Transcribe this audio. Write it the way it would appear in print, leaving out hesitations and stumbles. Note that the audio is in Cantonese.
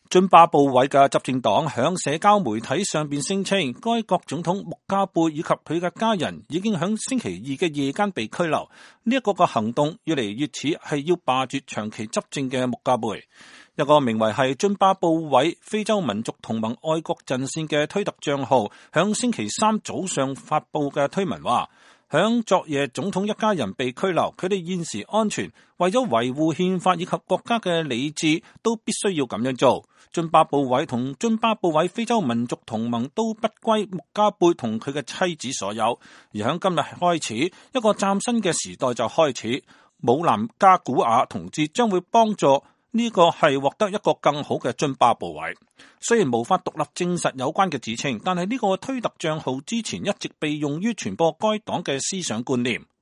津巴布韋嘅執政黨響社交媒體上邊聲稱，該國總統穆加貝以及佢嘅家人已經響星期二嘅夜間被拘留。呢一個嘅行動越嚟越似係要罷黜長期執政嘅穆加貝。一個名為係津巴布韋非洲民族同盟愛國陣線嘅推特賬號響星期三早上發佈嘅推文話，響昨夜總統一家人被拘留，佢哋現時安全，為咗維護憲法以及國家嘅理智，都必須要咁樣做。津巴布韋同津巴布韋非洲民族同盟都不歸穆加貝同佢嘅妻子所有，而響今日開始，一個嶄新嘅時代就開始。姆南加古亞同志將會幫助呢個係獲得一個更好嘅津巴布韋。雖然無法獨立證實有關嘅指稱，但係呢個推特賬號之前一直被用於傳播該黨嘅思想觀念。